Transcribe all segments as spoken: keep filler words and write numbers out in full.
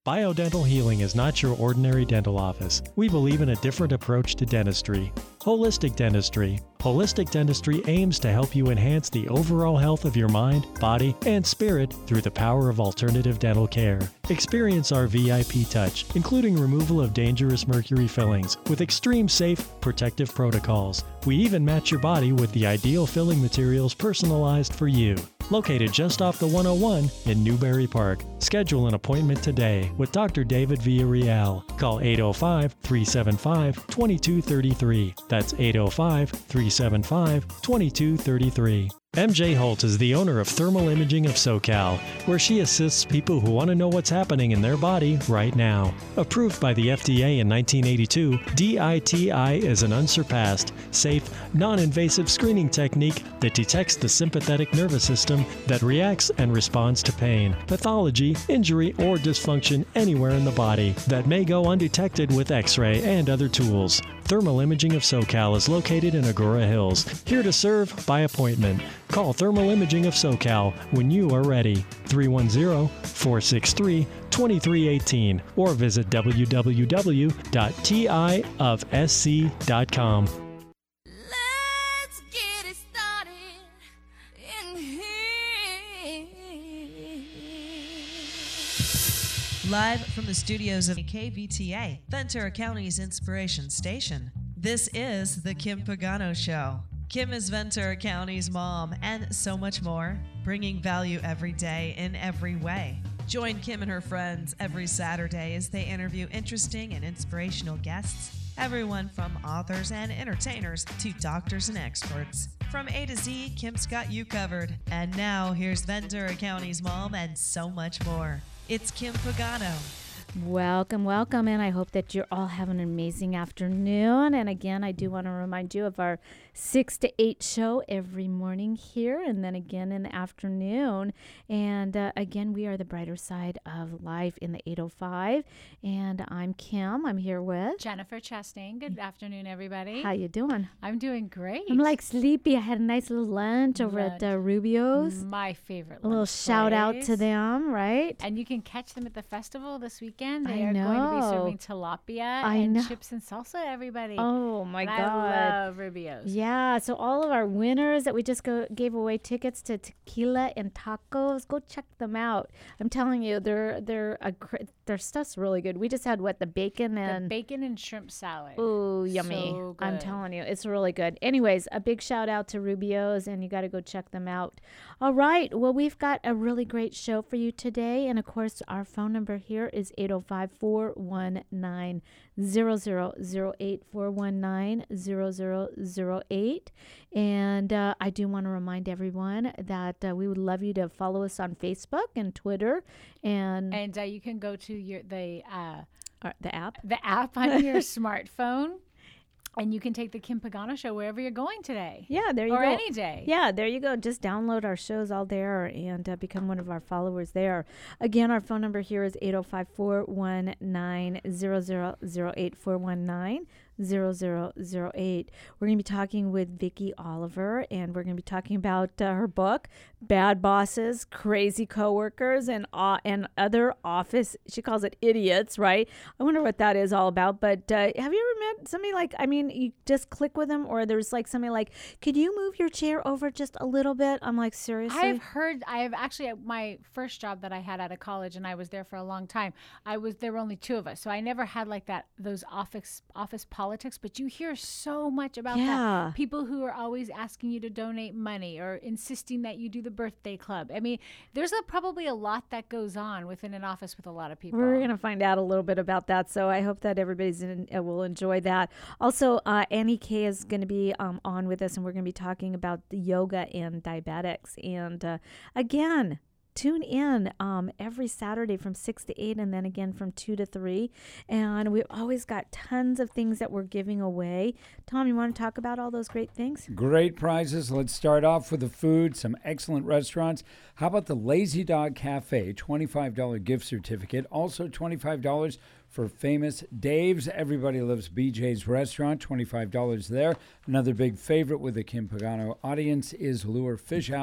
Biodental Healing is not your ordinary dental office. We believe in a different approach to dentistry. Holistic Dentistry. Holistic Dentistry aims to help you enhance the overall health of your mind, body, and spirit through the power of alternative dental care. Experience our V I P touch, including removal of dangerous mercury fillings with extreme safe, protective protocols. We even match your body with the ideal filling materials personalized for you. Located just off the one oh one in Newbury Park. Schedule an appointment today with Doctor David Villarreal. Call eight oh five, three seven five, two two three three. That's eight oh five, three seven five, two two three three. M J Holt is the owner of Thermal Imaging of SoCal, where she assists people who want to know what's happening in their body right now. Approved by the F D A in nineteen eighty-two, D I T I is an unsurpassed, safe, non-invasive screening technique that detects the sympathetic nervous system that reacts and responds to pain, pathology, injury, or dysfunction anywhere in the body that may go undetected with X-ray and other tools. Thermal Imaging of SoCal is located in Agora Hills, here to serve by appointment. Call Thermal Imaging of SoCal when you are ready, three one zero, four six three, two three one eight, or visit w w w dot t i of s c dot com. Let's get it started in here. Live from the studios of K V T A, Ventura County's inspiration station. This is The Kim Pagano Show. Kim is Ventura County's mom and so much more, bringing value every day in every way. Join Kim and her friends every Saturday as they interview interesting and inspirational guests, everyone from authors and entertainers to doctors and experts. From A to Z, Kim's got you covered. And now here's Ventura County's mom and so much more. It's Kim Pagano. Welcome, welcome, and I hope that you're all having an amazing afternoon. And again, I do want to remind you of our six to eight show every morning here, and then again in the afternoon. And uh, again, we are the brighter side of life in the eight oh five. And I'm Kim. I'm here with Jennifer Chastain. Good afternoon, everybody. How you doing? I'm doing great. I'm like sleepy. I had a nice little lunch over Lunch. at uh, Rubio's. My favorite. A little lunch shout out place. to them, right? And you can catch them at the festival this weekend. They I are going to be know. serving tilapia I and know. chips and salsa, everybody. Oh my And God. I love Rubio's. Yeah, so all of our winners that we just go, gave away tickets to tequila and tacos, go check them out. I'm telling you, they're they're a, cr- their stuff's really good. We just had what the bacon The and bacon and shrimp salad. ooh, yummy. So I'm good. telling you, it's really good. Anyways, a big shout out to Rubio's, and you got to go check them out. All right, well, we've got a really great show for you today, and of course, our phone number here is eight oh five, four one nine, zero zero zero eight, four one nine, zero zero zero eight. And uh, I do want to remind everyone that uh, we would love you to follow us on Facebook and Twitter and, And uh, you can go to your the uh, uh, the app. the app on your smartphone, and you can take the Kim Pagano Show wherever you're going today. Yeah, there you or go. any day. Yeah, there you go. Just download our shows all there and uh, become one of our followers there. Again, our phone number here is eight oh five, four one nine, zero zero zero eight, four one nine, zero zero zero eight. We're going to be talking with Vicki Oliver, and we're going to be talking about uh, her book, Bad Bosses, Crazy Coworkers, and uh, and Other Office. She calls it idiots, right? I wonder what that is all about. But uh, have you ever met somebody like, I mean, you just click with them, or there's like somebody like, could you move your chair over just a little bit? I'm like, seriously? I've heard, I have actually, my first job that I had out of college, and I was there for a long time, I was, there were only two of us. So I never had like that, those office, office politics, but you hear so much about Yeah. that. People who are always asking you to donate money or insisting that you do the birthday club. I mean, there's a, probably a lot that goes on within an office with a lot of people. We're going to find out a little bit about that, so I hope that everybody's in, uh, will enjoy that. Also, uh, Annie Kay is going to be um, on with us, and we're going to be talking about the yoga and diabetics. And uh, again, tune in um, every Saturday from six to eight, and then again from two to three. And we've always got tons of things that we're giving away. Tom, you want to talk about all those great things? Great prizes. Let's start off with the food, some excellent restaurants. How about the Lazy Dog Cafe, twenty-five dollars gift certificate, also twenty-five dollars for Famous Dave's. Everybody loves B J's Restaurant, twenty-five dollars there. Another big favorite with the Kim Pagano audience is Lure Fish House,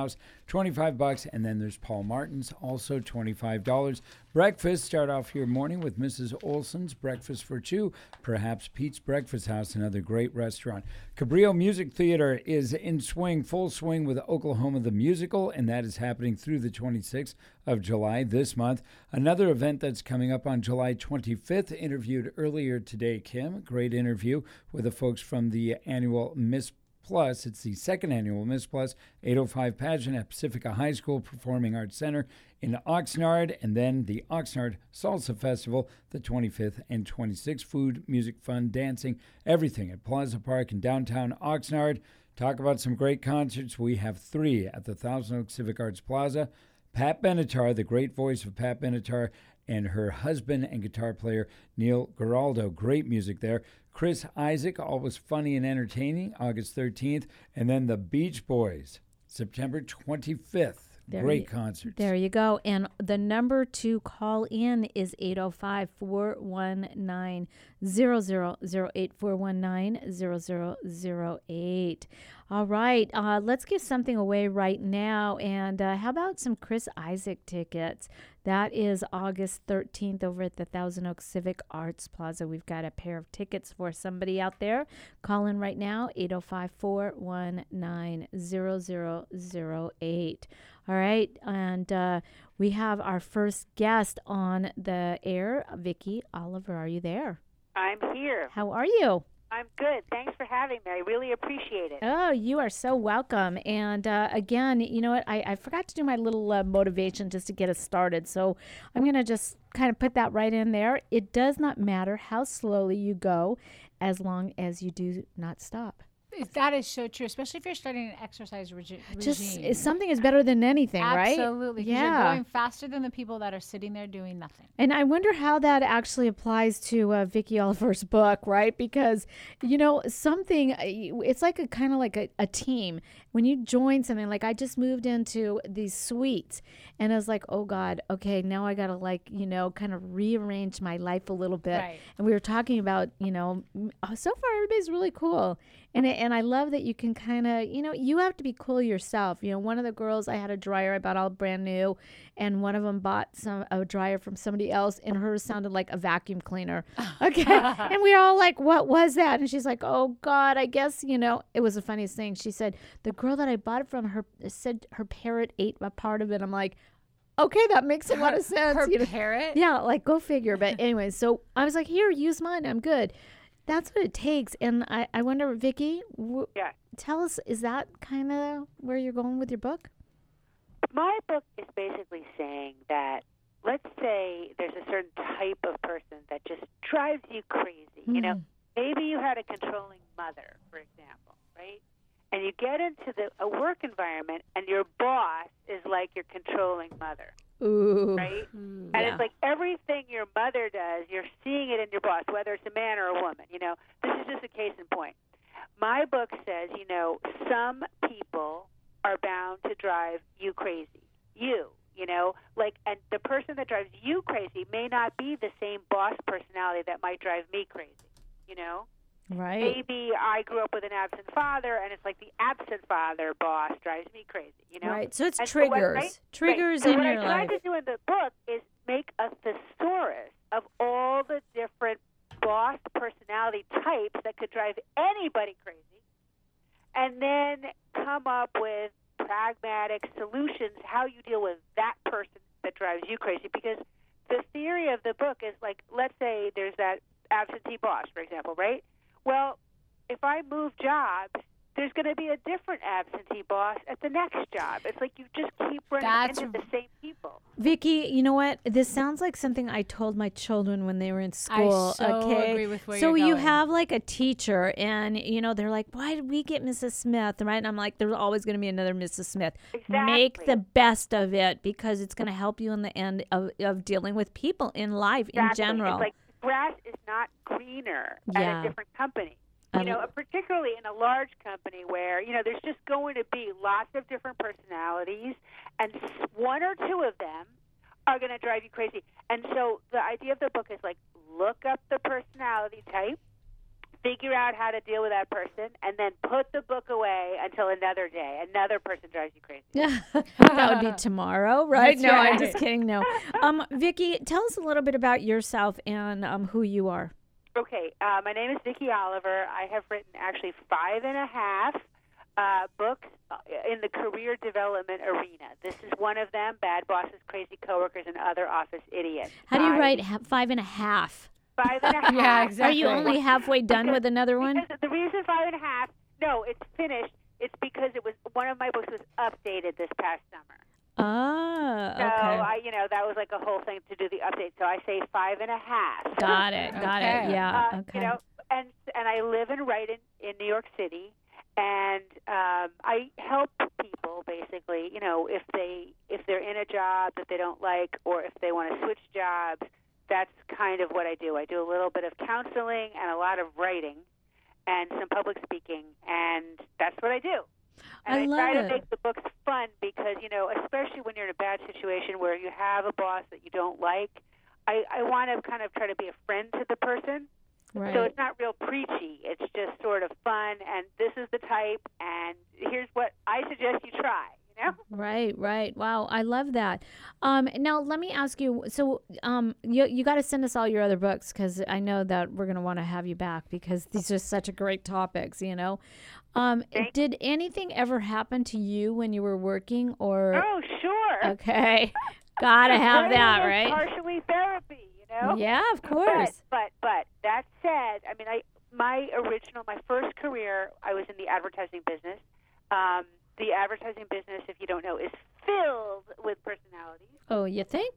twenty-five bucks. And then there's Paul Martin's, also twenty-five dollars. Breakfast, start off your morning with Missus Olson's Breakfast for Two, perhaps Pete's Breakfast House, another great restaurant. Cabrillo Music Theater is in swing, full swing with Oklahoma the Musical, and that is happening through the twenty-sixth of July this month. Another event that's coming up on July twenty-fifth, interviewed earlier today, Kim. Great interview with the folks from the annual Miss Plus. It's the second annual Miss Plus eight oh five pageant at Pacifica High School Performing Arts Center in Oxnard, and then the Oxnard Salsa Festival, the twenty-fifth and twenty-sixth. Food, music, fun, dancing, everything at Plaza Park in downtown Oxnard. Talk about some great concerts. We have three at the Thousand Oaks Civic Arts Plaza. Pat Benatar, the great voice of Pat Benatar, and her husband and guitar player Neil Giraldo. Great music there. Chris Isaac, always funny and entertaining, August thirteenth. And then the Beach Boys, September twenty-fifth. There Great you, concerts. There you go. And the number to call in is eight oh five, four one nine, zero zero zero eight, four one nine, zero zero zero eight. All right. Uh, let's give something away right now. And uh, how about some Chris Isaac tickets? That is August thirteenth over at the Thousand Oaks Civic Arts Plaza. We've got a pair of tickets for somebody out there. Call in right now, eight oh five, four one nine, zero zero zero eight. All right, and uh, we have our first guest on the air, Vicki Oliver. Are you there? I'm here. How are you? I'm good. Thanks for having me. I really appreciate it. Oh, you are so welcome. And uh, again, you know what? I, I forgot to do my little uh, motivation just to get us started. So I'm going to just kind of put that right in there. It does not matter how slowly you go as long as you do not stop. That is so true, especially if you're starting an exercise regi- regime. Just something is better than anything, right? Absolutely. 'Cause Yeah. You're going faster than the people that are sitting there doing nothing. And I wonder how that actually applies to uh, Vicki Oliver's book, right? Because, you know, something, uh, it's like a kind of like a, a team. When you join something, like I just moved into these suites and I was like, oh God, okay, now I got to like, you know, kind of rearrange my life a little bit. Right. And we were talking about, you know, m- uh, so far everybody's really cool. And it, and I love that you can kind of, you know, you have to be cool yourself. You know, one of the girls, I had a dryer I bought all brand new, and one of them bought some a dryer from somebody else, and hers sounded like a vacuum cleaner. Okay, and we were all like, "What was that?" And she's like, "Oh God, I guess you know." It was the funniest thing. She said, "The girl that I bought it from, her said her parrot ate a part of it." I'm like, okay, that makes a lot of sense. Her you know? parrot? Yeah, like go figure. But anyway, so I was like, here, use mine. I'm good. That's what it takes. And I, I wonder, Vicki, w- Yeah. tell us, is that kind of where you're going with your book? My book is basically saying that, let's say there's a certain type of person that just drives you crazy. You know, maybe you had a controlling mother, for example, right? And you get into the a work environment, and your boss is like your controlling mother. Ooh. Right? Mm, And yeah. it's like everything your mother does, you're seeing it in your boss, whether it's a man or a woman. You know, this is just a case in point. My book says, you know, some people are bound to drive you crazy. You, you know, like, and the person that drives you crazy may not be the same boss personality that might drive me crazy, you know? Right. Maybe I grew up with an absent father, and it's like the absent father boss drives me crazy, you know? Right. So it's And so what- triggers. right? Triggers Right. So in what your I tried life. to do in the book is make a thesaurus of all the different boss personality types that could drive anybody crazy, and then come up with pragmatic solutions how you deal with that person that drives you crazy. Because the theory of the book is like, let's say there's that absentee boss, for example, right? Well, if I move jobs, there's going to be a different absentee boss at the next job. It's like you just keep running That's into the same people. Vicki, you know what? This sounds like something I told my children when they were in school. so okay? agree with where so you're you going. have like a teacher, and you know they're like, "Why did we get Missus Smith?" Right? And I'm like, "There's always going to be another Missus Smith. Make Exactly. the best of it because it's going to help you in the end of, of dealing with people in life in Exactly. general." It's like grass is not greener at Yeah. a different company. I You know, lo- particularly in a large company where, you know, there's just going to be lots of different personalities, and s- one or two of them are going to drive you crazy. And so the idea of the book is like, look up the personality type, figure out how to deal with that person, and then put the book away until another day. Another person drives you crazy. That would be tomorrow, right? That's no, I'm right. just kidding. No. Um, Vicki, tell us a little bit about yourself and um, who you are. Okay, uh, my name is Vicki Oliver. I have written actually five and a half uh, books uh, in the career development arena. This is one of them, Bad Bosses, Crazy Coworkers, and Other Office Idiots. How do you I- write ha- five and a half? Five and a half. Yeah, Are exactly. you only halfway done with another one? Because the reason five and a half, no, it's finished. It's because it was one of my books was updated this past summer. Ah, So okay. I, you know, that was like a whole thing to do the update. So I say five and a half. Got it. Got it. Okay. Yeah. Uh, okay. You know, and and I live and write in, in New York City, and um, I help people basically. You know, if they if they're in a job that they don't like, or if they want to switch jobs, that's kind of what I do. I do a little bit of counseling and a lot of writing, and some public speaking, and that's what I do. And I I, love try it. to make the books fun because, you know, especially when you're in a bad situation where you have a boss that you don't like, I, I want to kind of try to be a friend to the person. Right. So it's not real preachy. It's just sort of fun, and this is the type, and here's what I suggest you try, you know? Right, right. Wow, I love that. Um, now let me ask you. So, um, you you got to send us all your other books because I know that we're gonna want to have you back because these are such a great topics. You know, um, Thank- did anything ever happen to you when you were working or? Oh, sure. Okay, gotta have Writing that, is right? partially therapy, you know? Yeah, of course. But, but but that said, I mean, I my original, my first career, I was in the advertising business. Um, the advertising business, if you don't know, is filled with personalities. Oh, you think?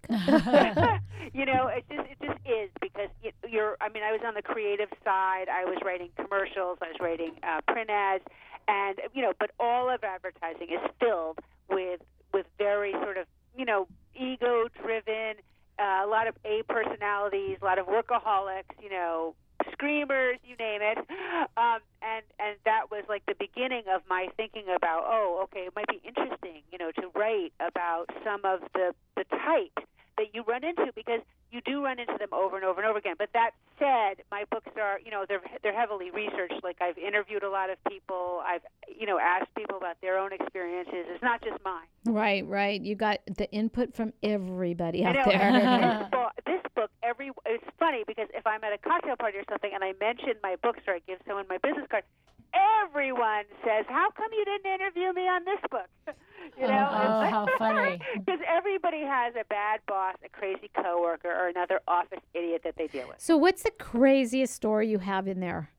You know, it just it just is because it, you're. I mean, I was on the creative side. I was writing commercials. I was writing uh, print ads, and you know, but all of advertising is filled with with very sort of you know ego-driven, uh, a lot of A personalities, a lot of workaholics. You know, screamers, you name it. Um, and and that was like the beginning of my thinking about, oh, okay, it might be interesting, you know, to write about some of the the types that you run into because you do run into them over and over and over again. But that said, my books are, you know, they're they're heavily researched. Like I've interviewed a lot of people. I've, you know, asked people about their own experiences. It's not just mine. Right, right. You got the input from everybody I out know. there. and this, book, this book, every it's funny because if I'm at a cocktail party or something and I mention my books or I give someone my business card, everyone says, "How come you didn't interview me on this book?" You know, Oh, how funny. Because everybody has a bad boss, a crazy coworker, or another office idiot that they deal with. So, what's the craziest story you have in there?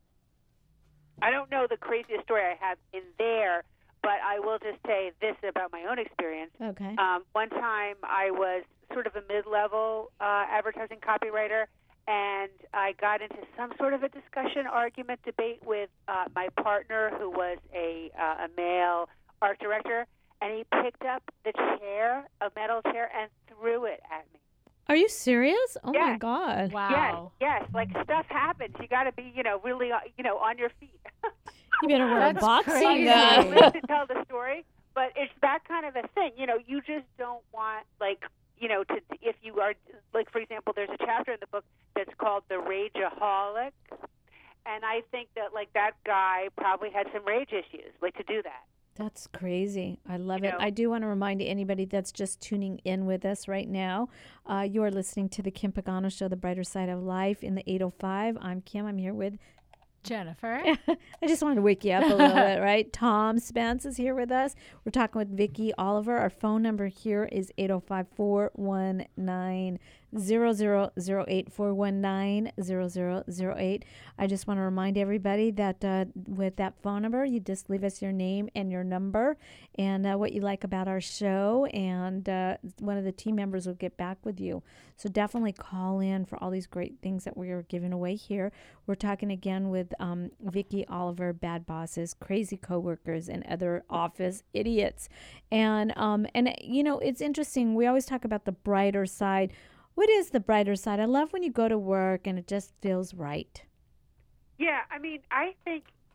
I don't know the craziest story I have in there, but I will just say this about my own experience. Okay. Um, one time I was sort of a mid-level uh, advertising copywriter, and I got into some sort of a discussion, argument, debate with uh, my partner, who was a, uh, a male art director, and he picked up the chair, a metal chair, and threw it at me. Are you serious? Oh my Yeah. God. Wow. Yes, yes, like stuff happens. You got to be, you know, really, uh, you know, on your feet. You better wear a That's boxing crazy. I uh, live to tell the story, but it's that kind of a thing. You know, you just don't want, like, you know, to if you are, like, for example, there's a chapter in the book that's called The Rageaholic, and I think that, like, that guy probably had some rage issues, like, to do that. That's crazy. I love You it. know? I do want to remind anybody that's just tuning in with us right now. Uh, you are listening to the Kim Pagano Show, The Brighter Side of Life in the eight oh five. I'm Kim. I'm here with, Jennifer. I just wanted to wake you up a little bit, right? Tom Spence is here with us. We're talking with Vicki Oliver. Our phone number here is eight oh five, four one nine, zero zero zero eight, four one nine, zero zero zero eight. I just want to remind everybody that uh, with that phone number, you just leave us your name and your number and uh, what you like about our show, and uh, one of the team members will get back with you. So definitely call in for all these great things that we are giving away here. We're talking again with um, Vicki Oliver, Bad Bosses, Crazy Coworkers, and Other Office Idiots. And, um, and you know, it's interesting. We always talk about the brighter side. What is the brighter side? I love when you go to work and it just feels right. Yeah, I mean, I think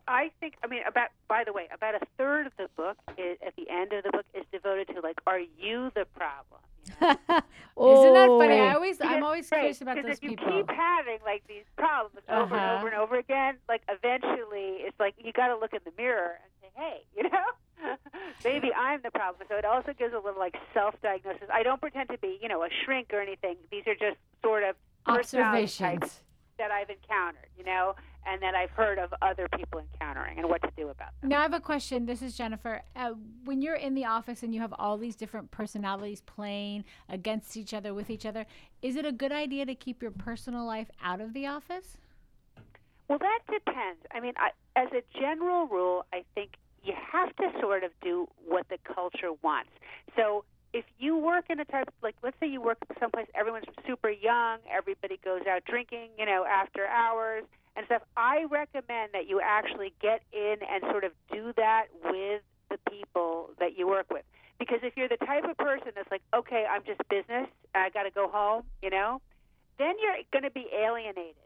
I think, I mean, about, by the way, about a third of the book is, at the end of the book is devoted to, like, are you the problem? You know? Isn't that funny? I Oh. always, I'm always Right, curious about 'cause those if you people. keep having, like, these problems over and Uh-huh. over and over again, like, eventually it's like you got to look in the mirror and say, hey, you know, maybe I'm the problem. So it also gives a little, like, self-diagnosis. I don't pretend to be, you know, a shrink or anything. These are just sort of personality types Observations. that I've encountered, you know, and that I've heard of other people encountering and what to do about them. Now I have a question. This is Jennifer. Uh, when you're in the office and you have all these different personalities playing against each other, with each other, is it a good idea to keep your personal life out of the office? Well, that depends. I mean, I, as a general rule, I think you have to sort of do what the culture wants. So if you work in a type, like, let's say you work someplace, everyone's super young, everybody goes out drinking, you know, after hours and stuff, I recommend that you actually get in and sort of do that with the people that you work with. Because if you're the type of person that's like, okay, I'm just business, I got to go home, you know, then you're going to be alienated.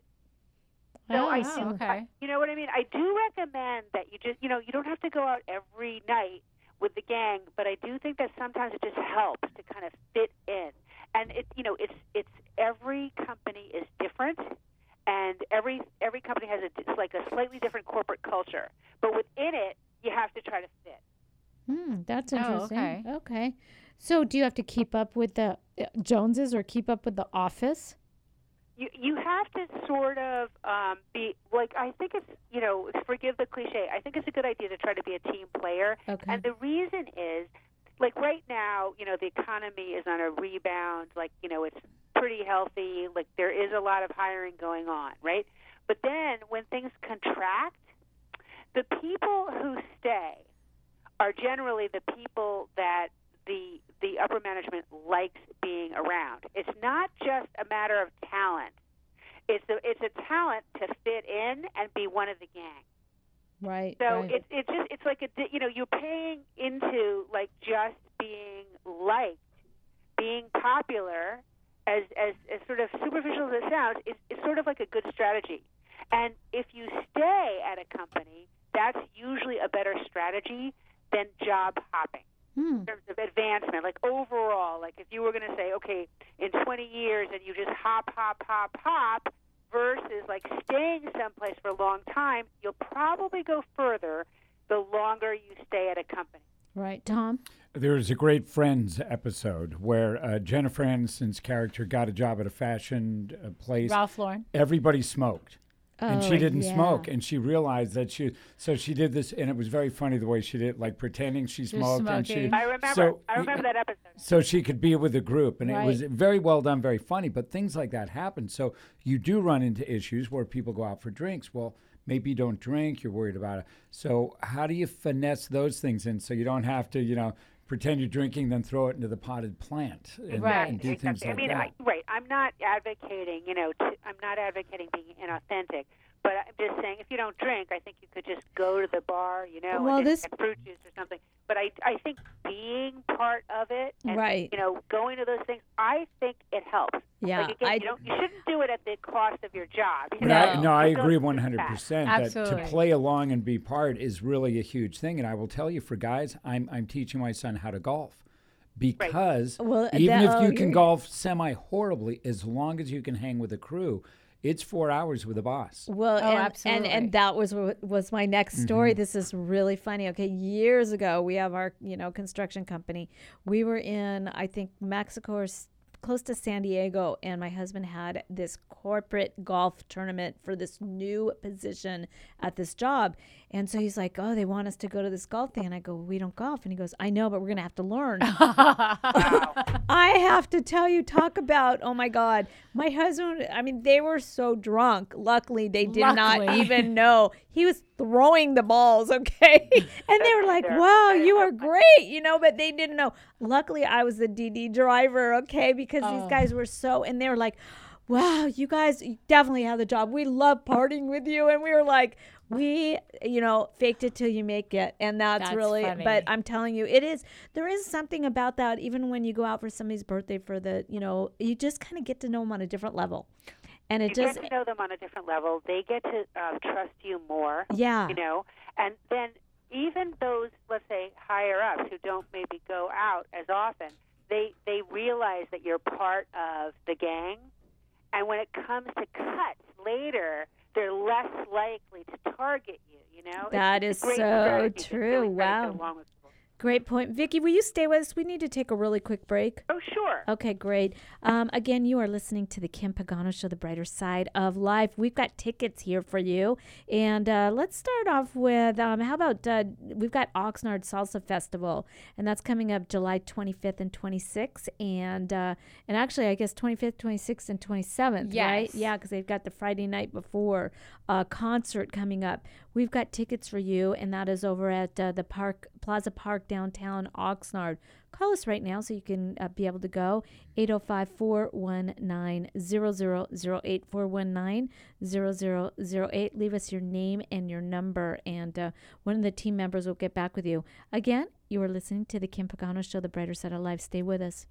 So Oh, I, Oh, do- okay. you know what I mean? I do recommend that you just, you know, you don't have to go out every night with the gang, but I do think that sometimes it just helps to kind of fit in. And it, you know, it's it's every company is different, and every every company has a it's like a slightly different corporate culture. But within it, you have to try to fit. Hmm, that's Oh, interesting. okay. Okay. So do you have to keep up with the uh, Joneses or keep up with the office? You you have to sort of um, be like, I think it's, you know, forgive the cliche, I think it's a good idea to try to be a team player. Okay. And the reason is, like, right now, you know, the economy is on a rebound. Like, you know, it's pretty healthy. Like, there is a lot of hiring going on, right? But then when things contract, the people who stay are generally the people that the the upper management likes being around. It's not just a matter of talent. It's a, it's a talent to fit in and be one of the gang. Right. So right. it's it's just it's like a di- you know, you're paying into, like, just being liked, being popular, as as, as sort of superficial as it sounds, is, is sort of like a good strategy. And if you stay at a company, that's usually a better strategy than job hopping Hmm. in terms of advancement. Like, overall, like, if you were going to say, okay, in twenty years, and you just hop, hop, hop, hop, versus, like, staying someplace for a long time, you'll probably go further the longer you stay at a company. Right. Tom? There was a great Friends episode where uh, Jennifer Aniston's character got a job at a fashion uh, place. Ralph Lauren. Everybody smoked. And she Oh, didn't yeah. smoke, and she realized that she. So she did this, and it was very funny the way she did, like pretending she smoked, and she. smoking. I remember. So, I remember that episode. So she could be with a group, and it was Right. very well done, very funny. But things like that happen. So you do run into issues where people go out for drinks. Well, maybe you don't drink. You're worried about it. So how do you finesse those things in so you don't have to, you know, pretend you're drinking, then throw it into the potted plant and, Right. and do things Exactly. like I mean, that? I, right. I'm not advocating, you know, to, I'm not advocating being inauthentic. But I'm just saying, if you don't drink, I think you could just go to the bar, you know, Well, and this- get fruit juice or something. But I, I think being part of it, and, Right. you know, going to those things, I think it helps. Yeah, Like, again, I- you don't, you shouldn't do it at the cost of your job. You But know? I, no, I But go agree to the one hundred percent that to Absolutely. play along and be part is really a huge thing. And I will tell you, for guys, I'm I'm teaching my son how to golf because Well, even that- if oh, you can you're- golf semi horribly, as long as you can hang with a crew, it's four hours with a boss. Well, Oh, and, and absolutely. and that was what was my next Mm-hmm. story. This is really funny. Okay, years ago, we have our you know construction company. We were in I think Mexico or s- close to San Diego, and my husband had this corporate golf tournament for this new position at this job. And so he's like, "Oh, they want us to go to this golf thing," and I go, "We don't golf," and he goes, "I know, but we're gonna have to learn." I have to tell you, talk about, oh my God, my husband, I mean, they were so drunk. Luckily, they did not Luckily. even know. He was throwing the balls, okay? And they were like, wow, you are great, you know, but they didn't know. Luckily, I was the D D driver, okay, because Oh. these guys were so, and they were like, wow, you guys you definitely have the job. We love partying with you. And we were like, we, you know, faked it till you make it. And that's, That's really, funny. but I'm telling you, it is, there is something about that. Even when you go out for somebody's birthday for the, you know, you just kind of get to know them on a different level. And it you just, get to know them on a different level. They get to uh, trust you more. yeah. You know, and then even those, let's say, higher ups who don't maybe go out as often, they they realize that you're part of the gang. And when it comes to cuts later, they're less likely to target you. You know, That it's, is it's a great so strategy to true. really try to Wow. get along with people. Great point. Vicki, will you stay with us? We need to take a really quick break. Oh, sure. Okay, great. Um, again, you are listening to the Kim Pagano Show, the brighter side of life. We've got tickets here for you. And uh, let's start off with, um, how about, uh, we've got Oxnard Salsa Festival, and that's coming up July twenty-fifth and twenty-sixth. And uh, and actually, I guess twenty-fifth, twenty-sixth, and twenty-seventh, right? Yes. Yeah, because they've got the Friday night before uh, concert coming up. We've got tickets for you, and that is over at uh, the Park Plaza Park downtown Oxnard. Call us right now so you can uh, be able to go. eight oh five, four one nine, zero zero zero eight, four one nine, zero zero zero eight. Leave us your name and your number, and uh, one of the team members will get back with you. Again, you are listening to the Kim Pagano Show, the brighter side of life. Stay with us.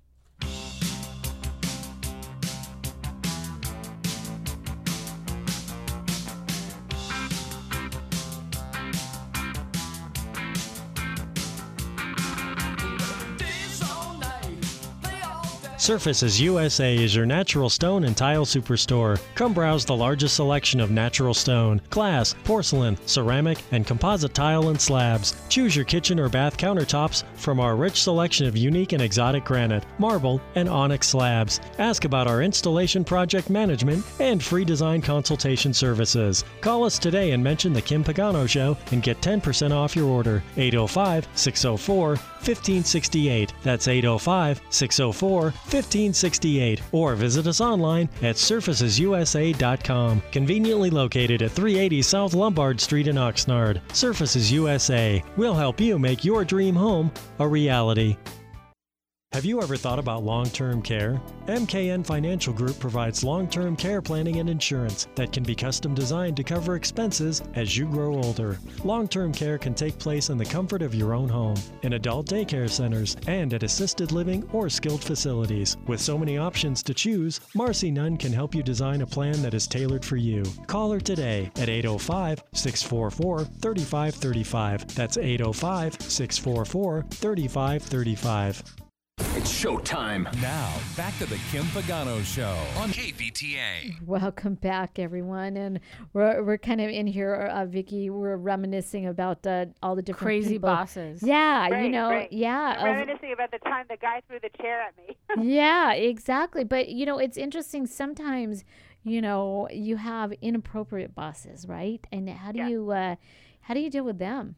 Surfaces U S A is your natural stone and tile superstore. Come browse the largest selection of natural stone, glass, porcelain, ceramic, and composite tile and slabs. Choose your kitchen or bath countertops from our rich selection of unique and exotic granite, marble, and onyx slabs. Ask about our installation project management and free design consultation services. Call us today and mention the Kim Pagano Show and get ten percent off your order. eight oh five, six oh four, fifteen sixty-eight. That's eight oh five, six oh four, fifteen sixty-eight. Or visit us online at surfaces u s a dot com. Conveniently located at three eighty South Lombard Street in Oxnard. Surfaces U S A. We'll help you make your dream home a reality. Have you ever thought about long-term care? M K N Financial Group provides long-term care planning and insurance that can be custom designed to cover expenses as you grow older. Long-term care can take place in the comfort of your own home, in adult daycare centers, and at assisted living or skilled facilities. With so many options to choose, Marcy Nunn can help you design a plan that is tailored for you. Call her today at eight oh five, six four four, three five three five. That's eight oh five, six four four, three five three five. It's showtime. Now, back to the Kim Pagano Show on K V T A. Welcome back, everyone. And we're we're kind of in here, uh, Vicki. We're reminiscing about uh, all the different Crazy people. bosses. Yeah, you Right, know, right. yeah. I'm of- reminiscing about the time the guy threw the chair at me. yeah, exactly. But you know, it's interesting. Sometimes, you know, you have inappropriate bosses, right? And how do Yeah. you uh, how do you deal with them?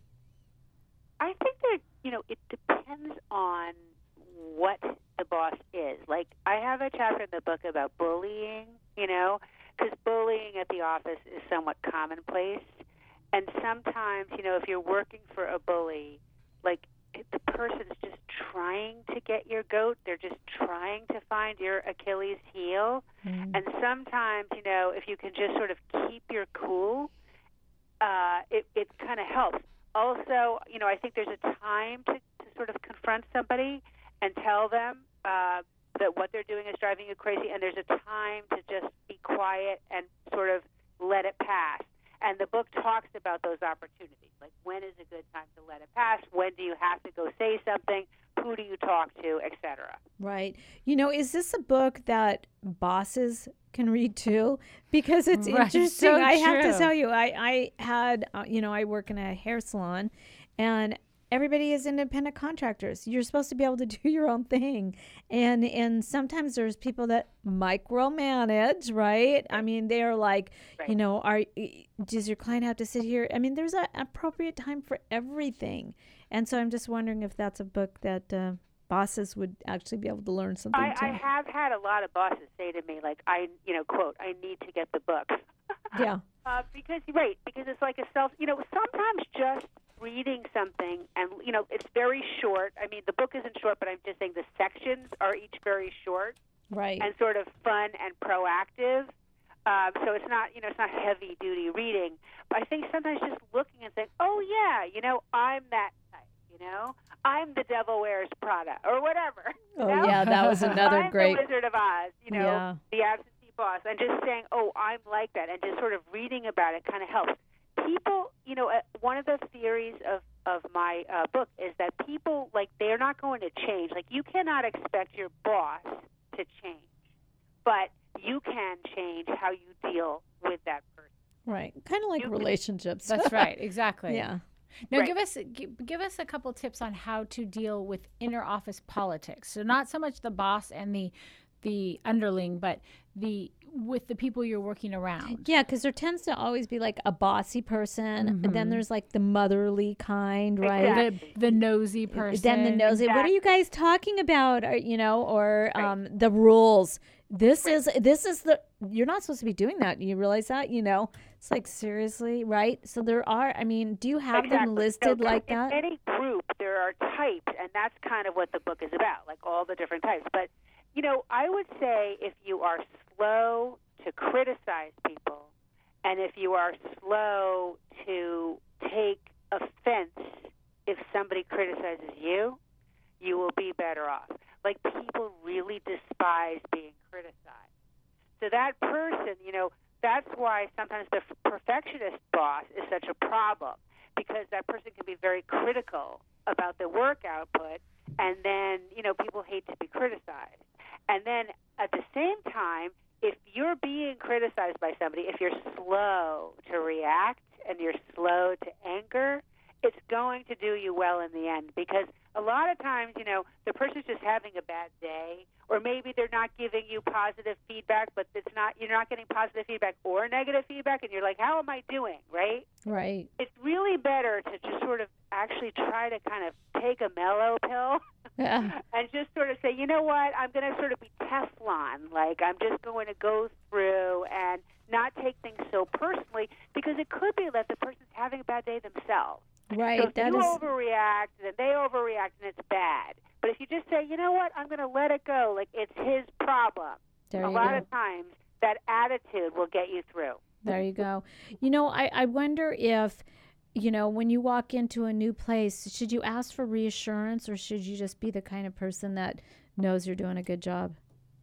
I think that, you know, it depends on what the boss is. Like, I have a chapter in the book about bullying, you know, because bullying at the office is somewhat commonplace. And sometimes, you know, if you're working for a bully, like, the person's just trying to get your goat. They're just trying to find your Achilles heel. Mm. And sometimes, you know, if you can just sort of keep your cool, uh, it, it kind of helps. Also, you know, I think there's a time to, to sort of confront somebody and tell them uh, that what they're doing is driving you crazy, and there's a time to just be quiet and sort of let it pass. And the book talks about those opportunities, like when is a good time to let it pass, when do you have to go say something, who do you talk to, et cetera. Right. You know, is this a book that bosses can read too? Because it's Right, interesting. so I have to true. tell you, I, I had, uh, you know, I work in a hair salon, and everybody is independent contractors. You're supposed to be able to do your own thing. And and sometimes there's people that micromanage, right? I mean, they're like, Right. you know, are does your client have to sit here? I mean, there's an appropriate time for everything. And so I'm just wondering if that's a book that uh, bosses would actually be able to learn something I, too. I have had a lot of bosses say to me, like, I, you know, quote, I need to get the book. Yeah. Uh, because, right, because it's like a self, you know, sometimes just reading something, and, you know, it's very short. I mean, the book isn't short, but I'm just saying the sections are each very short Right. and sort of fun and proactive. Um, so it's not, you know, it's not heavy-duty reading. But I think sometimes just looking and saying, oh, yeah, you know, I'm that type, you know? I'm the Devil Wears Prada, or whatever. you Oh, know? yeah, that was another I'm great. the Wizard of Oz, you know, Yeah. the absentee boss and just saying, oh, I'm like that, and just sort of reading about it kind of helps. People, you know, uh, one of the theories of, of my uh, book is that people, like, they're not going to change. Like, you cannot expect your boss to change, but you can change how you deal with that person. Right. Kind of like You- relationships. That's right. Exactly. Yeah. Now, Right. give us gi- give us a couple tips on how to deal with inner office politics. So not so much the boss and the the underling, but the with the people you're working around. Yeah, because there tends to always be like a bossy person. And Mm-hmm. then there's like the motherly kind, right? The the nosy person. Then the nosy. What are you guys talking about? Or, you know, or um, the rules. This is this is the. You're not supposed to be doing that. You realize that? You know, it's like seriously, right? So there are. I mean, do you have them Exactly. listed So like in that? any group, there are types, and that's kind of what the book is about, like all the different types. But, you know, I would say if you are slow to criticize people, and if you are slow to take offense if somebody criticizes you, you will be better off. Like, people really despise being criticized. So that person, you know, that's why sometimes the f- perfectionist boss is such a problem, because that person can be very critical about their work output, and then, you know, people hate to be criticized. And then at the same time, if you're being criticized by somebody, if you're slow to react and you're slow to anger, it's going to do you well in the end, because a lot of times, you know, the person's just having a bad day, or maybe they're not giving you positive feedback, but it's not you're not getting positive feedback or negative feedback, and you're like, how am I doing, right? Right. It's really better to just sort of actually try to kind of take a mellow pill Yeah. and just sort of say, you know what, I'm going to sort of be Teflon. Like, I'm just going to go through and not take things so personally, because it could be that the person's having a bad day themselves. Right. So if that you is. overreact, then they overreact, and it's bad. But if you just say, you know what, I'm going to let it go, like it's his problem, There a you lot go. of times that attitude will get you through. There you go. You know, I, I wonder if, you know, when you walk into a new place, should you ask for reassurance, or should you just be the kind of person that knows you're doing a good job?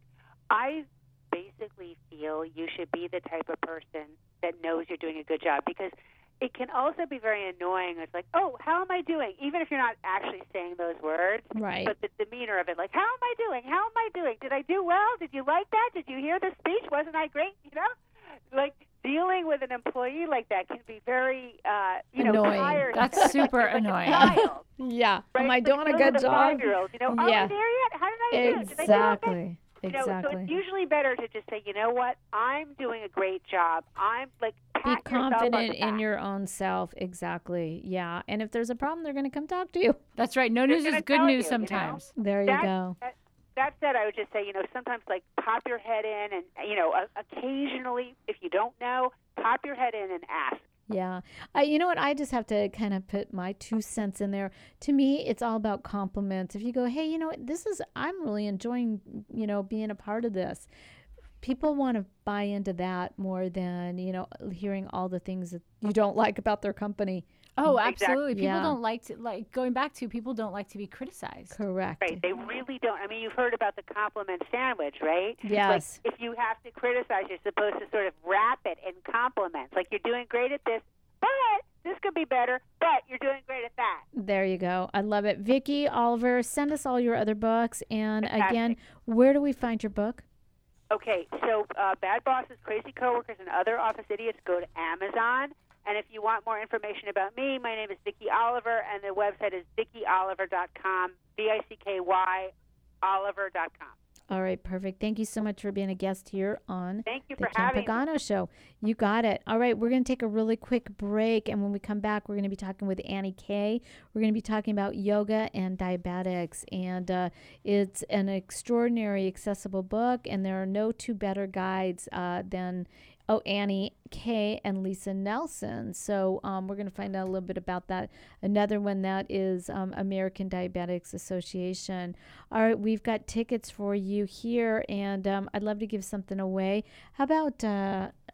I basically feel you should be the type of person that knows you're doing a good job, because it can also be very annoying. It's like, oh, how am I doing? Even if you're not actually saying those words, Right. but the demeanor of it, like, how am I doing? How am I doing? Did I do well? Did you like that? Did you hear the speech? Wasn't I great? You know, like dealing with an employee like that can be very, uh, you know, Annoying. tiresome. That's super Like a annoying. child, Yeah. right? Am I Like doing a dealing good with job? five-year-old, you know, are Yeah. we there yet? How did I do? Did I do okay? Exactly. You know, so Exactly. it's usually better to just say, you know what, I'm doing a great job. I'm like, Be pat yourself on the confident in back. your own self. Exactly. Yeah. And if there's a problem, they're going to come talk to you. That's right. No They're news is gonna good tell news you, you know? sometimes. There you That- go. That, that said, I would just say, you know, sometimes like pop your head in, and, you know, uh, occasionally, if you don't know, pop your head in and ask. Yeah. I, you know what? I just have to kind of put my two cents in there. To me, it's all about compliments. If you go, hey, you know what? This is, I'm really enjoying, you know, being a part of this. People want to buy into that more than, you know, hearing all the things that you don't like about their company. Oh, Exactly. absolutely. People Yeah. don't like to, like, going back to, people don't like to be criticized. Correct. Right. They really don't. I mean, you've heard about the compliment sandwich, right? Yes. Like, if you have to criticize, you're supposed to sort of wrap it in compliments. Like, you're doing great at this, but this could be better, but you're doing great at that. There you go. I love it. Vicki, Oliver, send us all your other books. And Fantastic. again, where do we find your book? Okay, so uh, Bad Bosses, Crazy Coworkers, and Other Office Idiots, go to Amazon. And if you want more information about me, my name is Vicki Oliver, and the website is vicki oliver dot com, V I C K Y Oliver dot com. All right, perfect. Thank you so much for being a guest here on Thank you the for Kim having me. Pagano Show. You got it. All right, we're going to take a really quick break, and when we come back, we're going to be talking with Annie Kay. We're going to be talking about yoga and diabetics, and uh, it's an extraordinary, accessible book, and there are no two better guides uh, than Oh, Annie Kay and Lisa Nelson. So um, we're going to find out a little bit about that. Another one that is um, American Diabetics Association. All right, we've got tickets for you here, and um, I'd love to give something away. How about uh,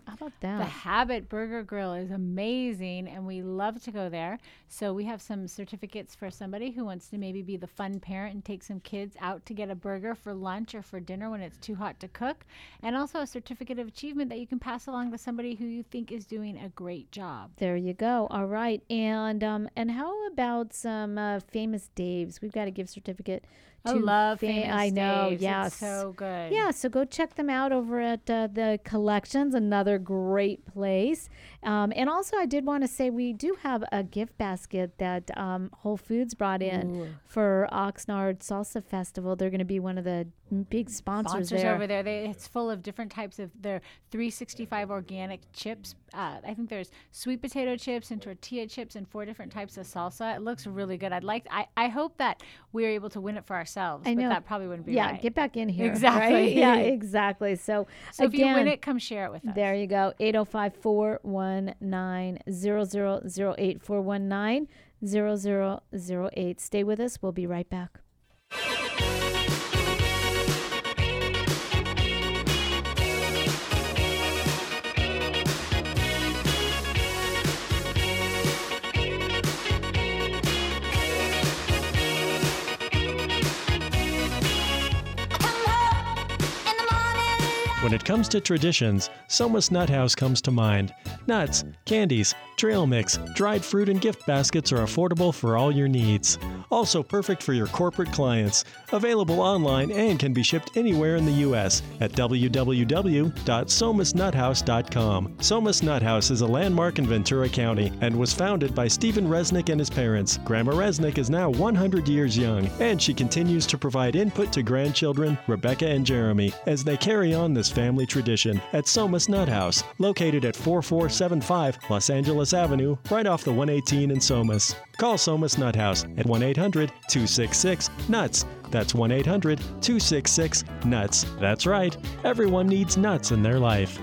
How about that? The Habit Burger Grill is amazing, and we love to go there. So we have some certificates for somebody who wants to maybe be the fun parent and take some kids out to get a burger for lunch or for dinner when it's too hot to cook, and also a certificate of achievement that you can pass along to somebody who you think is doing a great job. There you go. All right. And um, and how about some uh, Famous Dave's? We've got a gift certificate. I to love fam- Famous I know. Dave's. Yes. It's so good. Yeah. So go check them out over at uh, the Collections. Another great place. Um, and also, I did want to say we do have a gift basket that um, Whole Foods brought in Ooh. for Oxnard Salsa Festival. They're going to be one of the big sponsors, Sponsors there. over there. They, it's full of different types of their three sixty-five organic chips. Uh, I think there's sweet potato chips and tortilla chips and four different types of salsa. It looks really good. I'd like. I, I hope that we're able to win it for ourselves. I know. But that probably wouldn't be yeah, right. get back in here. Exactly. Right? Yeah, exactly. So, So again, if you win it, come share it with us. there you go. eight oh five, four one nine, zero zero zero eight, four one nine, zero zero zero eight. Stay with us. We'll be right back. When it comes to traditions, Soma's Nut House comes to mind. Nuts, candies, trail mix, dried fruit, and gift baskets are affordable for all your needs. Also perfect for your corporate clients. Available online and can be shipped anywhere in the U S at w w w dot somas nut house dot com. Soma's Nut House is a landmark in Ventura County and was founded by Stephen Resnick and his parents. Grandma Resnick is now one hundred years young, and she continues to provide input to grandchildren, Rebecca and Jeremy, as they carry on this family tradition at Soma's Nut House, located at forty-four seventy-five Los Angeles Avenue, right off the one eighteen in Somas. Call Soma's Nut House at one eight hundred, two six six, nuts. That's one eight hundred, two six six, nuts. That's right. Everyone needs nuts in their life.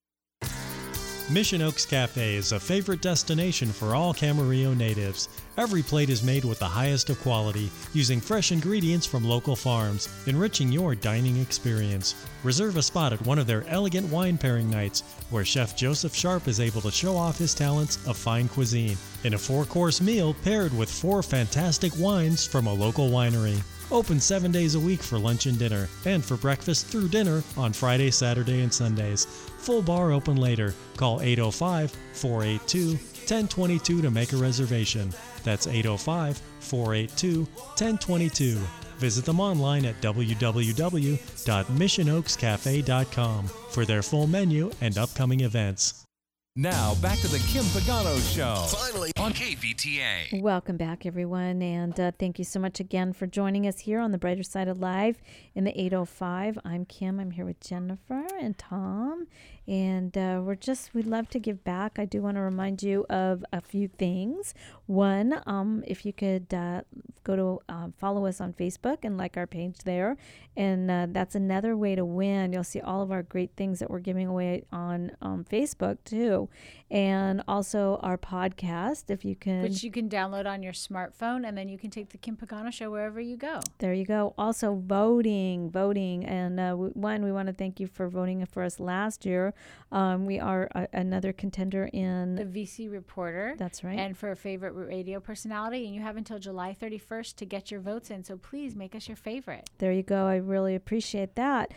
Mission Oaks Cafe is a favorite destination for all Camarillo natives. Every plate is made with the highest of quality, using fresh ingredients from local farms, enriching your dining experience. Reserve a spot at one of their elegant wine pairing nights, where Chef Joseph Sharp is able to show off his talents of fine cuisine in a four-course meal paired with four fantastic wines from a local winery. Open seven days a week for lunch and dinner, and for breakfast through dinner on Friday, Saturday, and Sundays. Full bar open later. Call eight oh five, four eight two, one oh two two to make a reservation. That's eight oh five, four eight two, one oh two two. Visit them online at w w w dot mission oaks cafe dot com for their full menu and upcoming events. Now, back to the Kim Pagano Show. Finally on K V T A. Welcome back, everyone, and uh, thank you so much again for joining us here on the Brighter Side of Live in the eight oh five. I'm Kim. I'm here with Jennifer and Tom, and uh, we're just, we love to give back. I do want to remind you of a few things. One, um, if you could uh, go to uh, follow us on Facebook and like our page there, and uh, that's another way to win. You'll see all of our great things that we're giving away on um, Facebook, too. And also our podcast, if you can. Which you can download on your smartphone, and then you can take the Kim Pagano Show wherever you go. There you go. Also voting, voting. And uh, w- one, we want to thank you for voting for us last year. Um, we are a- another contender in the V C Reporter. That's right. And for a favorite radio personality. And you have until July thirty-first to get your votes in. So please make us your favorite. There you go. I really appreciate that.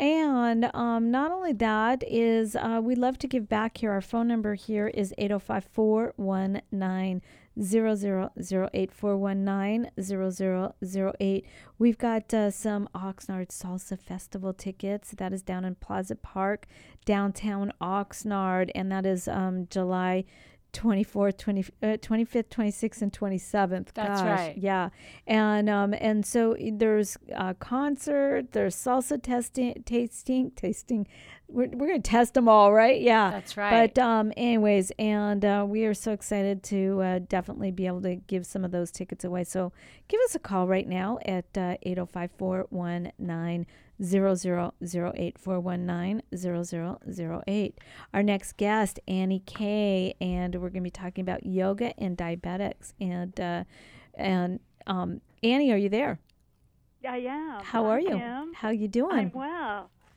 And um, not only that is uh, we love to give back here. Our phone number here is eight oh five, four one nine, zero zero zero eight, four one nine, zero zero zero eight. We've got uh, some Oxnard Salsa Festival tickets. That is down in Plaza Park, downtown Oxnard, and that is um, July twenty-fourth, twenty, uh, twenty-fifth, twenty-sixth, and twenty-seventh. That's Gosh, right. Yeah. And um, and so there's a concert, there's salsa testing, tasting, tasting. We're, we're going to test them all, right? Yeah. That's right. But um, anyways, and uh, we are so excited to uh, definitely be able to give some of those tickets away. So give us a call right now at uh, eight oh five, four one nine, zero zero zero eight, four one nine, zero zero zero eight. Our next guest, Annie Kay, and we're going to be talking about yoga and diabetics. And uh, and um, Annie, are you there? I am. How are I you? am. How you doing? I'm well.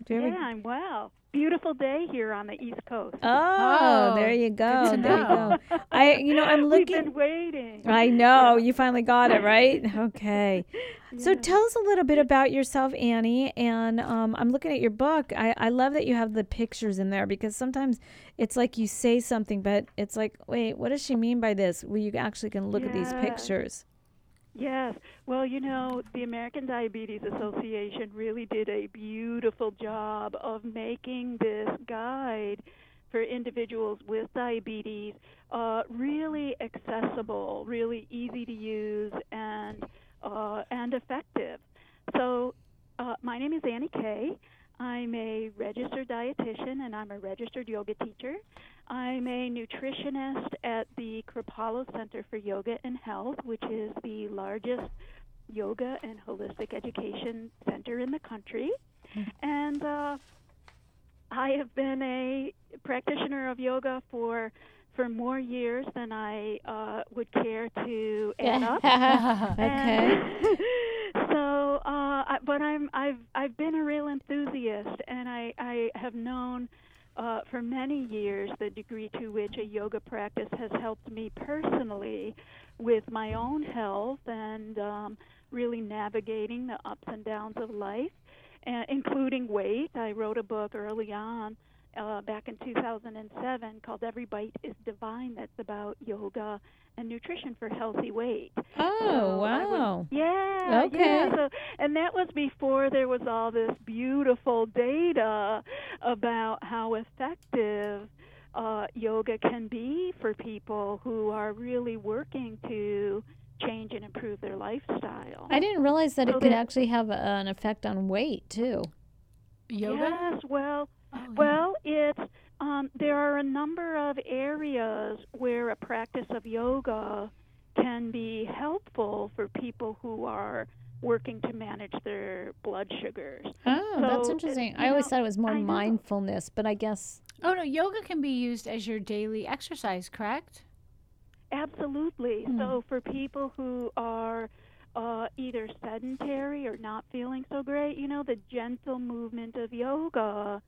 Very Yeah, I'm well. Beautiful day here on the East Coast. Oh, there you go. to There you go. I, you know, I'm We've looking. been waiting. I know you finally got it right. Okay, so Yeah. tell us a little bit about yourself, Annie. And um, I'm looking at your book. I, I love that you have the pictures in there because sometimes it's like you say something, but it's like, wait, what does she mean by this? Well, you actually can look at these Yes. pictures. Yes. Well, you know, the American Diabetes Association really did a beautiful job of making this guide for individuals with diabetes uh, really accessible, really easy to use, and uh, and effective. So, uh, my name is Annie Kay. I'm a registered dietitian and I'm a registered yoga teacher. I'm a nutritionist at the Kripalu Center for Yoga and Health, which is the largest yoga and holistic education center in the country. And uh, I have been a practitioner of yoga for for more years than I uh, would care to add up. Okay. so, uh, I, but I'm I've I've been a real enthusiast, and I I have known uh, for many years the degree to which a yoga practice has helped me personally with my own health and um, really navigating the ups and downs of life, uh, including weight. I wrote a book early on. Uh, back in two thousand seven called Every Bite is Divine, that's about yoga and nutrition for healthy weight. Oh, So I was- wow. yeah, Okay. yeah. So, and that was before there was all this beautiful data about how effective uh, yoga can be for people who are really working to change and improve their lifestyle. I didn't realize that So it could that- actually have a, an effect on weight too. Yoga? Yes, well, Oh, yeah. well, it's um, there are a number of areas where a practice of yoga can be helpful for people who are working to manage their blood sugars. Oh, that's So, interesting. uh, I you always know, thought it was more I know. mindfulness, but I guess Oh, no, yoga can be used as your daily exercise, correct? Absolutely. Hmm. So for people who are uh, either sedentary or not feeling so great, you know, the gentle movement of yoga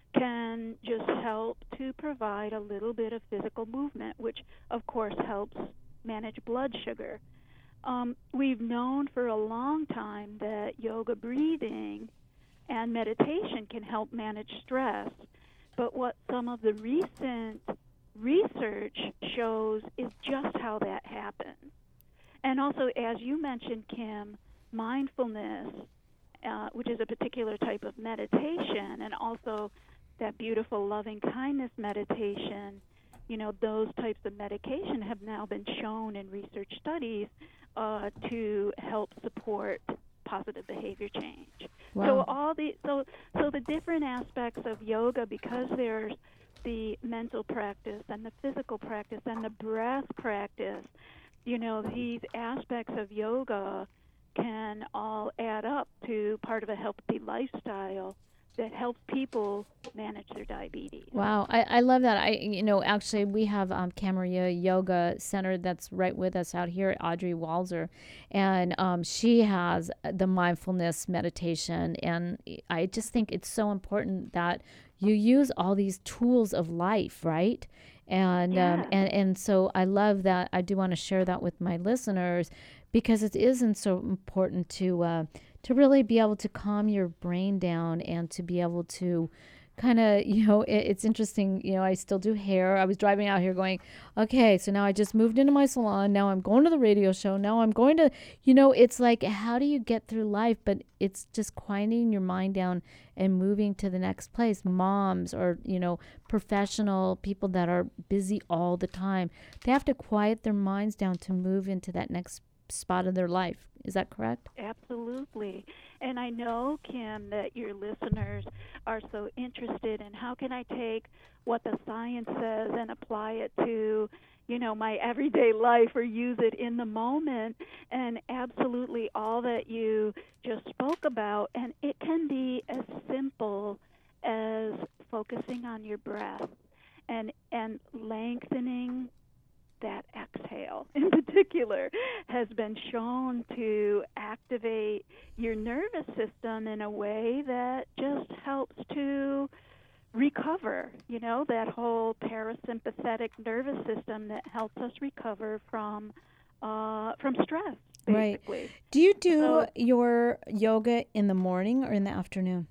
can just help to provide a little bit of physical movement, which of course helps manage blood sugar. Um, we've known for a long time that yoga breathing and meditation can help manage stress, but what some of the recent research shows is just how that happens. And also, as you mentioned, Kim, mindfulness, uh, which is a particular type of meditation, and also that beautiful loving kindness meditation, you know, those types of medication have now been shown in research studies uh, to help support positive behavior change. So Wow. all the so so the different aspects of yoga, because there's the mental practice and the physical practice and the breath practice, you know, these aspects of yoga can all add up to part of a healthy lifestyle that helps people manage their diabetes. Wow, I, I love that. I you know actually we have um, Camaria Yoga Center that's right with us out here, Audrey Walzer, and um, she has the mindfulness meditation, and I just think it's so important that you use all these tools of life, right? And um, Yes. and and so I love that. I do want to share that with my listeners because it isn't so important to uh, to really be able to calm your brain down and to be able to kind of, you know, it, it's interesting, you know, I still do hair. I was driving out here going, okay, so now I just moved into my salon. Now I'm going to the radio show. Now I'm going to, you know, it's like, how do you get through life? But it's just quieting your mind down and moving to the next place. Moms or, you know, professional people that are busy all the time, they have to quiet their minds down to move into that next spot of their life. Is that correct? Absolutely. And I know, Kim, that your listeners are so interested in how can I take what the science says and apply it to, you know, my everyday life or use it in the moment. And absolutely all that you just spoke about. And it can be as simple as focusing on your breath and, and lengthening that exhale in particular has been shown to activate your nervous system in a way that just helps to recover, you know, that whole parasympathetic nervous system that helps us recover from uh, from stress, basically. Right. Do you do So- your yoga in the morning or in the afternoon?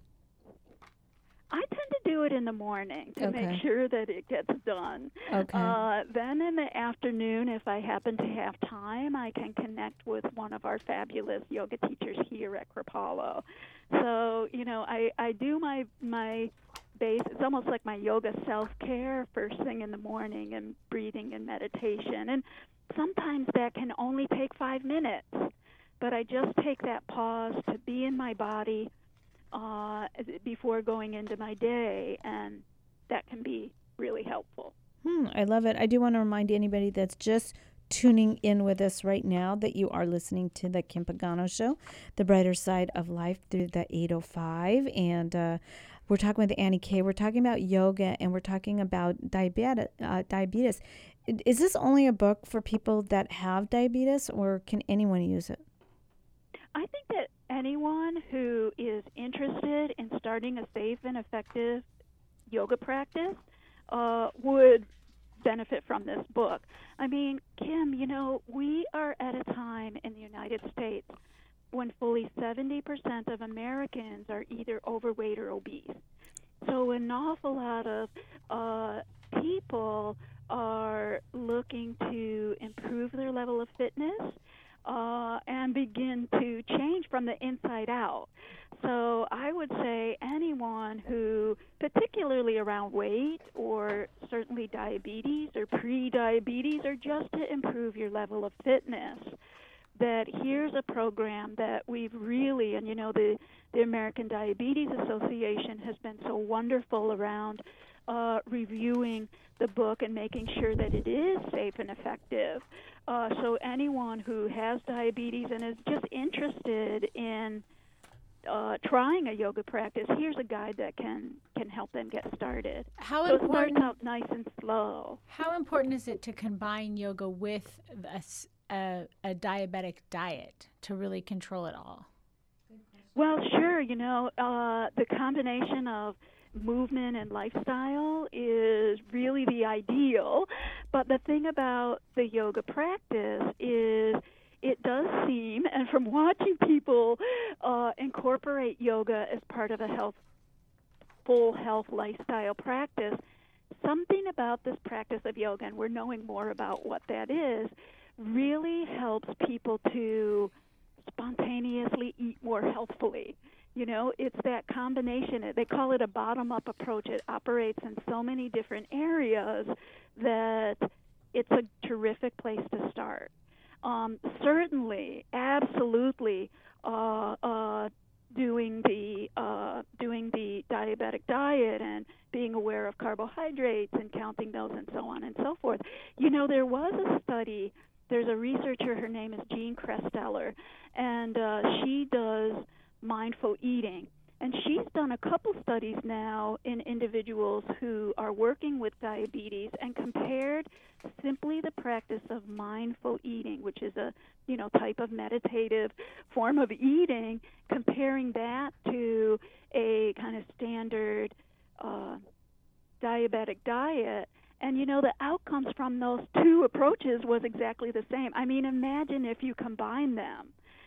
I tend to do it in the morning to Okay. make sure that it gets done. Okay. Uh, then in the afternoon, if I happen to have time, I can connect with one of our fabulous yoga teachers here at Kripalu. So, you know, I, I do my my base. It's almost like my yoga self-care first thing in the morning, and breathing and meditation. And sometimes that can only take five minutes. But I just take that pause to be in my body uh, before going into my day, and that can be really helpful. Hmm, I love it. I do want to remind anybody that's just tuning in with us right now that you are listening to the Kim Pagano Show, the brighter side of life through the eight oh five. And uh, we're talking with Annie Kay. We're talking about yoga, and we're talking about diabetes. Uh, diabetes. Is this only a book for people that have diabetes, or can anyone use it? I think that anyone who is interested in starting a safe and effective yoga practice uh, would benefit from this book. I mean, Kim, you know, we are at a time in the United States when fully seventy percent of Americans are either overweight or obese. So an awful lot of uh, people are looking to improve their level of fitness uh, and begin to change from the inside out. So I would say anyone who, particularly around weight or certainly diabetes or pre-diabetes, or just to improve your level of fitness, that here's a program that we've really, and you know, the, the American Diabetes Association has been so wonderful around uh, reviewing the book and making sure that it is safe and effective. Uh, so anyone who has diabetes and is just interested in uh, trying a yoga practice, here's a guide that can, can help them get started. How so it important- starts out nice and slow. How important is it to combine yoga with a, s- a- a diabetic diet to really control it all? Well, sure. You know, uh, the combination of movement and lifestyle is really the ideal. But the thing about the yoga practice is it does seem, and from watching people uh, incorporate yoga as part of a health, full health lifestyle practice, something about this practice of yoga, and we're knowing more about what that is, really helps people to spontaneously eat more healthfully. You know, it's that combination. They call it a bottom-up approach. It operates in so many different areas that it's a terrific place to start. Um, certainly, absolutely, uh, uh, doing the uh, doing the diabetic diet and being aware of carbohydrates and counting those and so on and so forth. You know, there was a study. There's a researcher. Her name is Jean Kresteller, and uh, she does mindful eating. And she's done a couple studies now in individuals who are working with diabetes and compared simply the practice of mindful eating, which is a, you know, type of meditative form of eating, comparing that to a kind of standard uh, diabetic diet. And, you know, the outcomes from those two approaches was exactly the same. I mean, imagine if you combine them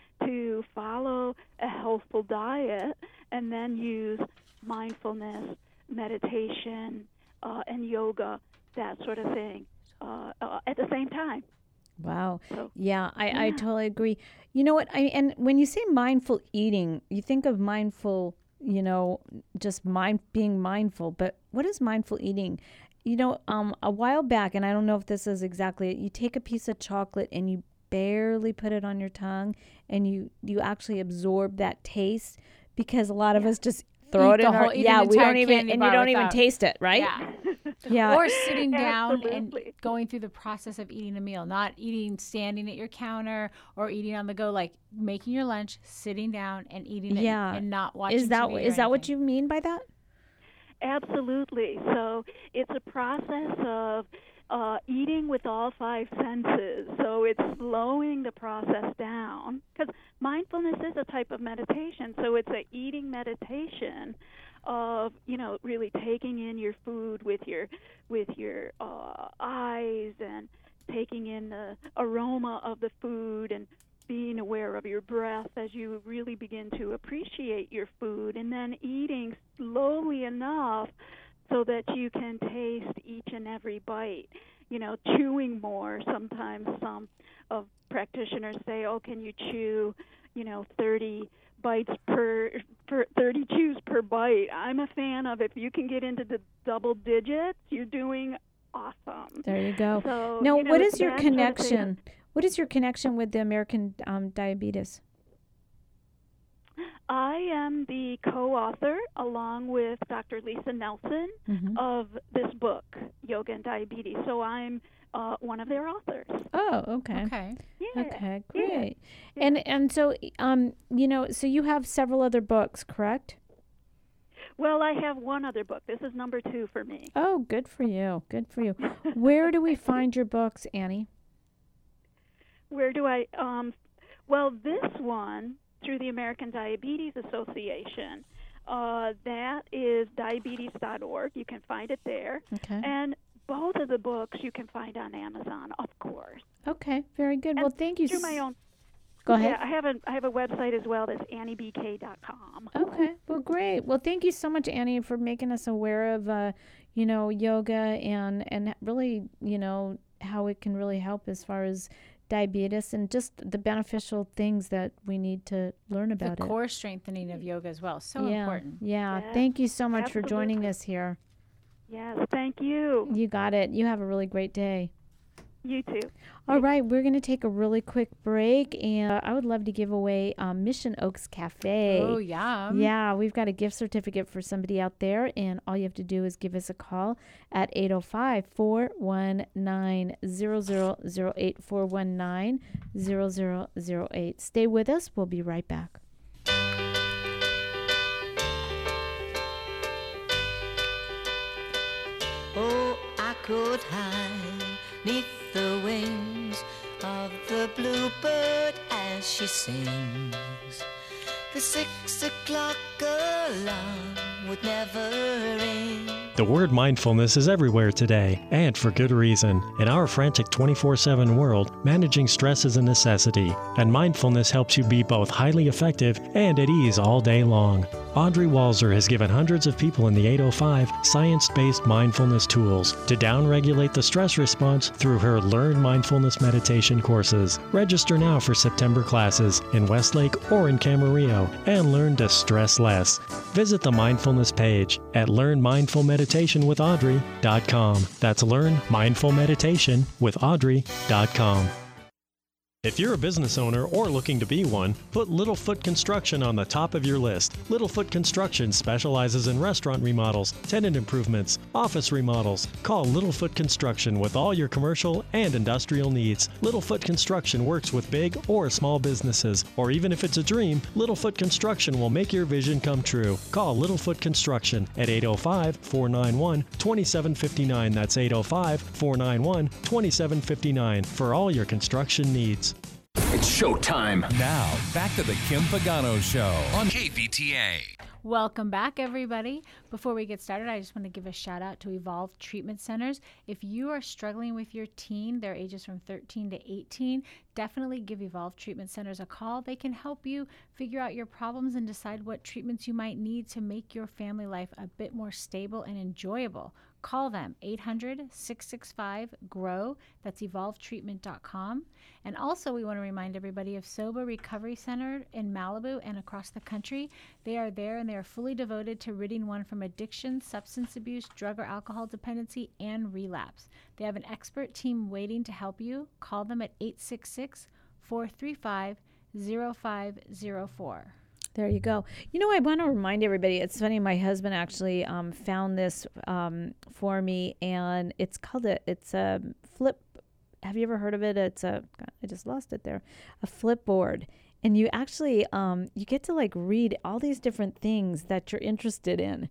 to follow a healthful diet and then use mindfulness, meditation, uh, and yoga, that sort of thing, uh, uh, at the same time. Wow. So, yeah, I, I yeah. totally agree. You know what? I and when you say mindful eating, you think of mindful, you know, just mind being mindful. But what is mindful eating? You know, um, a while back, and I don't know if this is exactly it, you take a piece of chocolate and you barely put it on your tongue, and you, you actually absorb that taste, because a lot of Yeah. us just throw Eat it the in whole- our eat an yeah we entire don't even candy and you bar don't even without- taste it, right? Yeah. Yeah. Or sitting down and Absolutely. going through the process of eating a meal, not eating standing at your counter or eating on the go, like making your lunch, sitting down and eating it Yeah. and not watching Is that T V or is that what anything. you mean by that? Absolutely. So it's a process of uh, eating with all five senses. So it's slowing the process down, because mindfulness is a type of meditation. So it's a eating meditation of, you know, really taking in your food with your with your uh, eyes, and taking in the aroma of the food, and being aware of your breath as you really begin to appreciate your food, and then eating slowly enough so that you can taste each and every bite. You know, chewing more. Sometimes some of practitioners say, oh, can you chew, you know, thirty bites per, per thirty chews per bite. I'm a fan of, if you can get into the double digits, you're doing awesome. There you go. So, now, you know, what is your that sort of thing- connection? What is your connection with the American um, Diabetes? I am the co-author, along with Doctor Lisa Nelson, Mhm. of this book, Yoga and Diabetes. So I'm uh, one of their authors. Oh, okay. Okay. Yeah. Okay, Yeah. great. And and so um, you know, so you have several other books, correct? Well, I have one other book. This is number two for me. Oh, good for you. Good for you. Where do we find your books, Annie? Where do I? Um, well, this one through the American Diabetes Association. Uh, that is diabetes dot org. You can find it there. Okay. And both of the books you can find on Amazon, of course. Okay, very good. And Well, thank you. Through s- my own. Go ahead. Yeah, I have a I have a website as well. That's annie b k dot com. Okay. Well, great. Well, thank you so much, Annie, for making us aware of, uh, you know, yoga and and really, you know, how it can really help as far as diabetes and just the beneficial things that we need to learn The about it. core strengthening of yoga as well. So yeah. important. Yeah. Yes, Thank you so much for joining absolutely. us here. Yes, thank you. You got it. You have a really great day. You too. All right, we're going to take a really quick break, and uh, I would love to give away um, Mission Oaks Cafe. Oh, yum. Yeah, we've got a gift certificate for somebody out there, and all you have to do is give us a call at eight oh five, four one nine, zero zero zero eight, four one nine, zero zero zero eight. Stay with us. We'll be right back. Oh, I could hide neath the wings of the bluebird as she sings. The six o'clock alarm would never ring. The word mindfulness is everywhere today, and for good reason. In our frantic twenty-four seven world, managing stress is a necessity, and mindfulness helps you be both highly effective and at ease all day long. Audrey Walzer has given hundreds of people in the eight oh five science-based mindfulness tools to downregulate the stress response through her Learn Mindfulness Meditation courses. Register now for September classes in Westlake or in Camarillo and learn to stress less. Visit the mindfulness page at learn mindful meditation with audrey dot com. That's learn mindful meditation with audrey dot com. If you're a business owner or looking to be one, put Littlefoot Construction on the top of your list. Littlefoot Construction specializes in restaurant remodels, tenant improvements, office remodels. Call Littlefoot Construction with all your commercial and industrial needs. Littlefoot Construction works with big or small businesses, or even if it's a dream, Littlefoot Construction will make your vision come true. Call Littlefoot Construction at eight oh five, four nine one, two seven five nine. That's eight oh five, four nine one, two seven five nine for all your construction needs. It's showtime. Now, back to the Kim Pagano Show on K V T A. Welcome back, everybody. Before we get started, I just want to give a shout out to Evolve Treatment Centers. If you are struggling with your teen, their ages from thirteen to eighteen, definitely give Evolve Treatment Centers a call. They can help you figure out your problems and decide what treatments you might need to make your family life a bit more stable and enjoyable. Call them, eight hundred, six six five, G R O W. That's evolve treatment dot com. And also, we want to remind everybody of Soba Recovery Center in Malibu and across the country. They are there and they are fully devoted to ridding one from addiction, substance abuse, drug or alcohol dependency, and relapse. They have an expert team waiting to help you. Call them at eight six six, four three five, zero five zero four. There you go. You know, I want to remind everybody, it's funny, my husband actually um, found this um, for me, and it's called a, it's a flip. Have you ever heard of it? It's a, God, I just lost it there, a flipboard. And you actually, um, you get to like read all these different things that you're interested in.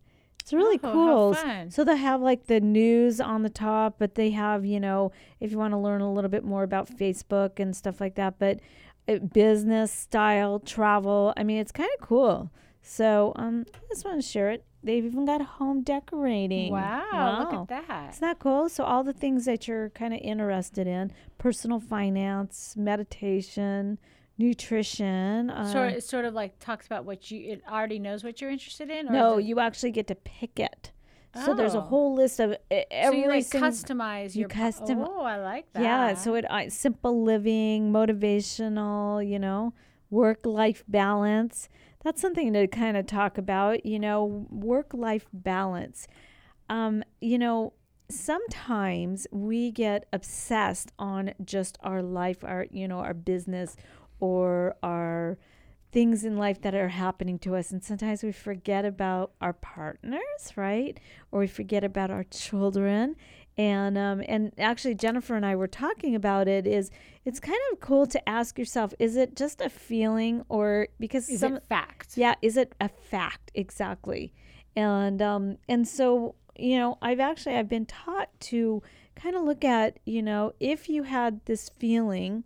It's really Oh, how cool. fun. So they have like the news on the top, but they have, you know, if you want to learn a little bit more about Facebook and stuff like that, but uh, business, style, travel. I mean, it's kind of cool. So um, I just want to share it. They've even got home decorating. Wow, look at that. Isn't that cool? So all the things that you're kind of interested in, personal finance, meditation, nutrition. Uh, Sort it sort of like talks about what you it already knows what you're interested in. Or no, is it- you actually get to pick it. So there's a Oh. whole list of e- every so you like sing- customize you your po- custom. Oh, I like that. Yeah, so it I, simple living, motivational, you know, work life balance. That's something to kind of talk about, you know, work life balance. Um, you know, sometimes we get obsessed on just our life, our, you know, our business or our things in life that are happening to us. And sometimes we forget about our partners, right? Or we forget about our children. And um, and actually, Jennifer and I were talking about it. Is it's kind of cool to ask yourself: is it just a feeling, or because Is some it fact? Yeah, is it a fact exactly? And um and so you know, I've actually I've been taught to kind of look at, you know, if you had this feeling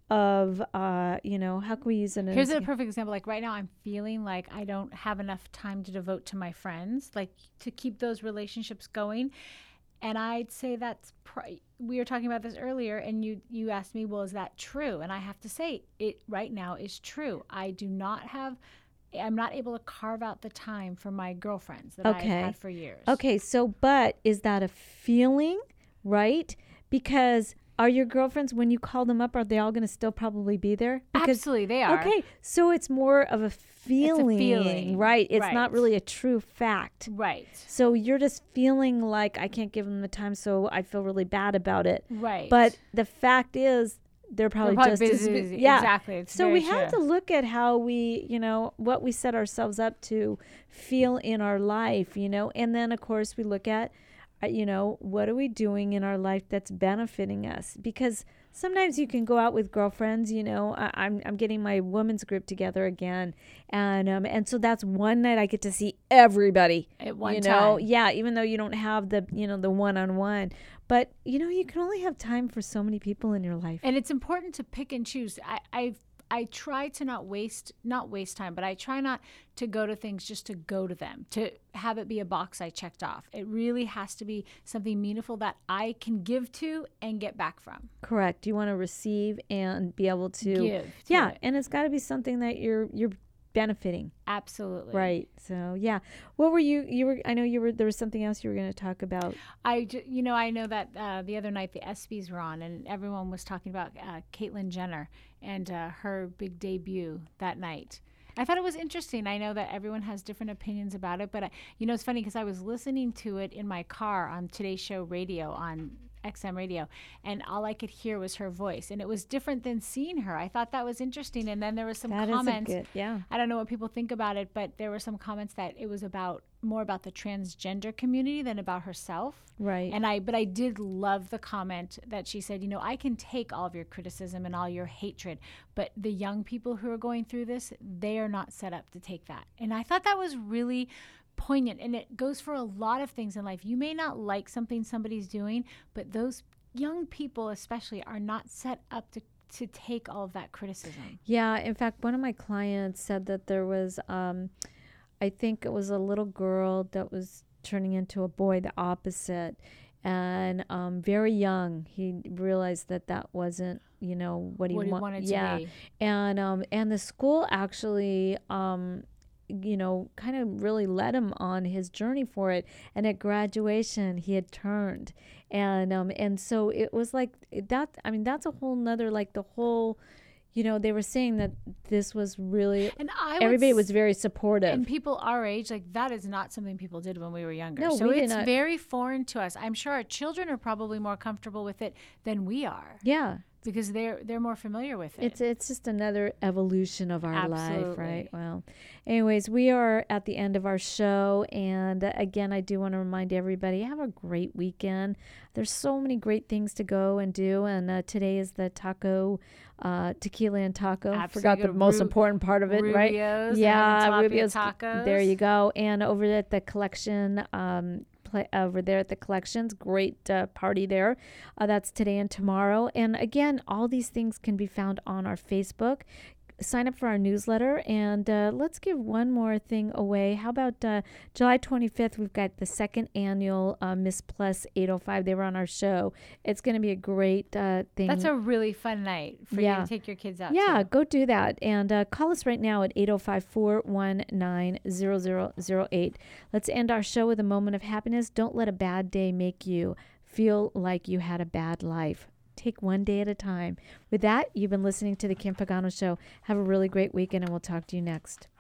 of uh you know, how can we use it? Here's as a perfect example. Like right now, I'm feeling like I don't have enough time to devote to my friends, like to keep those relationships going. And I'd say that's, pr- we were talking about this earlier, and you, you asked me, well, is that true? And I have to say, it right now is true. I do not have, I'm not able to carve out the time for my girlfriends that Okay. I've had for years. Okay, so but is that a feeling, right? Because are your girlfriends, when you call them up, are they all going to still probably be there? Because, Absolutely, they are. Okay, so it's more of a feeling, feeling, right? It's right. not really a true fact. Right. So you're just feeling like I can't give them the time, so I feel really bad about it. Right. But the fact is, they're probably, probably just busy, as bu- busy. yeah. Exactly. It's so very we have true. to look at how we, you know, what we set ourselves up to feel in our life, you know, and then of course we look at, uh, you know, what are we doing in our life that's benefiting us? Because sometimes you can go out with girlfriends, you know, I, I'm I'm getting my women's group together again, and um and so that's one night I get to see everybody At one you know, time. yeah, even though you don't have the, you know, the one on one, but you know, you can only have time for so many people in your life. And it's important to pick and choose. I I I try to not waste not waste time, but I try not to go to things just to go to them, to have it be a box I checked off. It really has to be something meaningful that I can give to and get back from. Correct. You want to receive and be able to Give to yeah, it. and it's got to be something that you're you're benefiting. Absolutely. Right. So yeah, what were you? You were. I know you were. There was something else you were going to talk about. I, ju- you know, I know that uh, the other night the ESPYs were on, and everyone was talking about uh, Caitlyn Jenner and uh, her big debut that night. I thought it was interesting. I know that everyone has different opinions about it, but I, you know, it's funny because I was listening to it in my car on Today's Show radio on X M radio, and all I could hear was her voice, and it was different than seeing her. I thought that was interesting. And then there was some That is a comments. good- yeah. I don't know what people think about it, but there were some comments that it was about more about the transgender community than about herself. Right. And I, but I did love the comment that she said, you know, I can take all of your criticism and all your hatred, but the young people who are going through this, they are not set up to take that. And I thought that was really poignant, and it goes for a lot of things in life. You may not like something somebody's doing, but those young people especially are not set up to to take all of that criticism. Yeah. In fact, one of my clients said that there was, um, I think it was a little girl that was turning into a boy, the opposite, and um, very young. He realized that that wasn't, you know, what he, What he wa- wanted to yeah. be. And um, and the school actually. Um, you know, kind of really led him on his journey for it. And at graduation, he had turned. And um, and so it was like that. I mean, that's a whole nother, like the whole, you know, they were saying that this was really, And I would everybody s- was very supportive. And people our age, like that is not something people did when we were younger. No, so we did it's not. very foreign to us. I'm sure our children are probably more comfortable with it than we are. Yeah. because they're they're more familiar with it. It's it's just another evolution of our life, Absolutely. right? Well, anyways, we are at the end of our show, and uh, again, I do want to remind everybody, have a great weekend. There's so many great things to go and do, and uh, today is the taco, uh, tequila and taco. I forgot the Absolutely. most Ru- important part of it, right? Rubio's Yeah, and tilapia Rubio's. tacos. There you go. And over at the collection, um, play, over there at the collections, great uh, party there. Uh, that's today and tomorrow. And again, all these things can be found on our Facebook. Sign up for our newsletter, and uh, let's give one more thing away. How about uh, July twenty-fifth? We've got the second annual uh, Miss Plus eight oh five. They were on our show. It's going to be a great uh, thing. That's a really fun night for Yeah. you to take your kids out Yeah, to. go do that. And uh, call us right now at eight oh five, four one nine, zero zero zero eight. Let's end our show with a moment of happiness. Don't let a bad day make you feel like you had a bad life. Take one day at a time. With that, you've been listening to The Kim Pagano Show. Have a really great weekend, and we'll talk to you next.